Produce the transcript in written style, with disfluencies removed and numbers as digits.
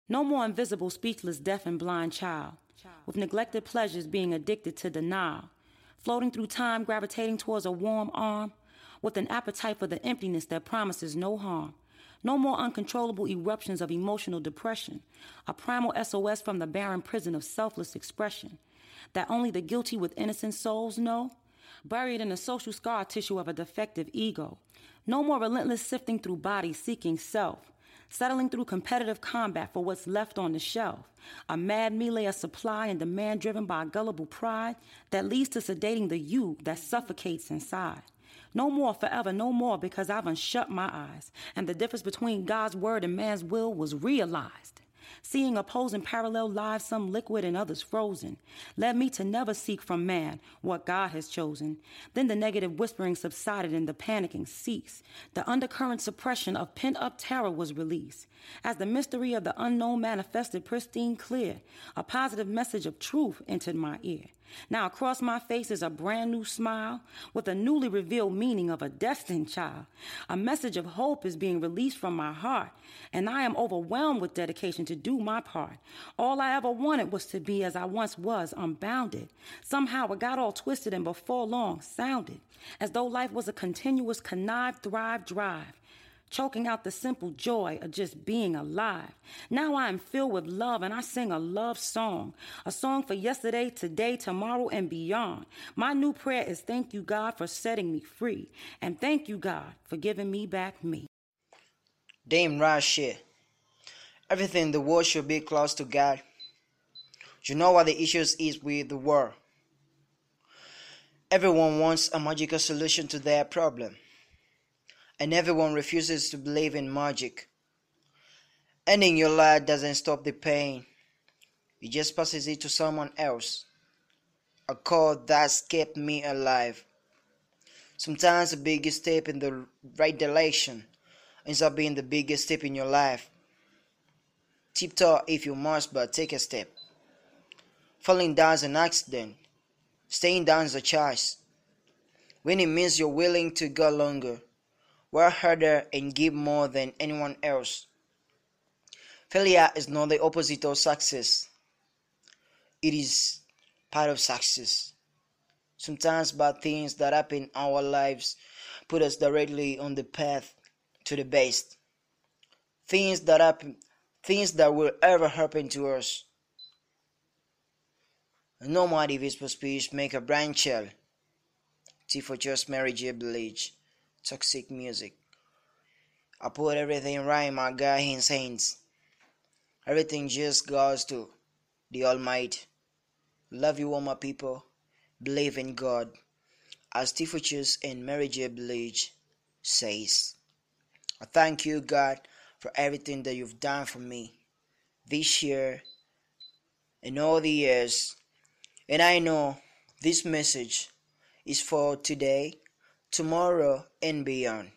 No more invisible, speechless, deaf, and blind child, with neglected pleasures being addicted to denial, floating through time, gravitating towards a warm arm, with an appetite for the emptiness that promises no harm. No more uncontrollable eruptions of emotional depression, a primal SOS from the barren prison of selfless expression that only the guilty with innocent souls know, buried in the social scar tissue of a defective ego. No more relentless sifting through bodies seeking self, settling through competitive combat for what's left on the shelf, a mad melee of supply and demand driven by a gullible pride that leads to sedating the you that suffocates inside. No more forever, no more, because I've unshut my eyes, and the difference between God's word and man's will was realized. Seeing opposing parallel lives, some liquid and others frozen, led me to never seek from man what God has chosen. Then the negative whispering subsided and the panicking ceased. The undercurrent suppression of pent-up terror was released. As the mystery of the unknown manifested pristine clear, a positive message of truth entered my ear. Now across my face is a brand new smile with a newly revealed meaning of a destined child. A message of hope is being released from my heart, and I am overwhelmed with dedication to do my part. All I ever wanted was to be as I once was, unbounded. Somehow it got all twisted and before long sounded as though life was a continuous connive, thrive, drive, choking out the simple joy of just being alive. Now I am filled with love and I sing a love song, a song for yesterday, today, tomorrow, and beyond. My new prayer is thank you, God, for setting me free, and thank you, God, for giving me back me. Damn right shit. Everything in the world should be close to God. You know what the issues is with the world. Everyone wants a magical solution to their problem, and everyone refuses to believe in magic. Ending your life doesn't stop the pain. It just passes it to someone else. A call that's kept me alive. Sometimes the biggest step in the right direction ends up being the biggest step in your life. Tiptoe if you must, but take a step. Falling down is an accident. Staying down is a choice. Winning means you're willing to go longer, work harder, and give more than anyone else. Failure is not the opposite of success. It is part of success. Sometimes bad things that happen in our lives put us directly on the path to the best. Things that will ever happen to us. No matter if it's for speech, make a branch shell. T for just Mary J. Blige. Toxic music. I put everything right in my God's hands. Everything just goes to the Almighty. Love you all my people. Believe in God. As Tifuchus and Mary J. Blige says. I thank you, God, for everything that you've done for me this year and all the years. And I know this message is for today, tomorrow, and beyond.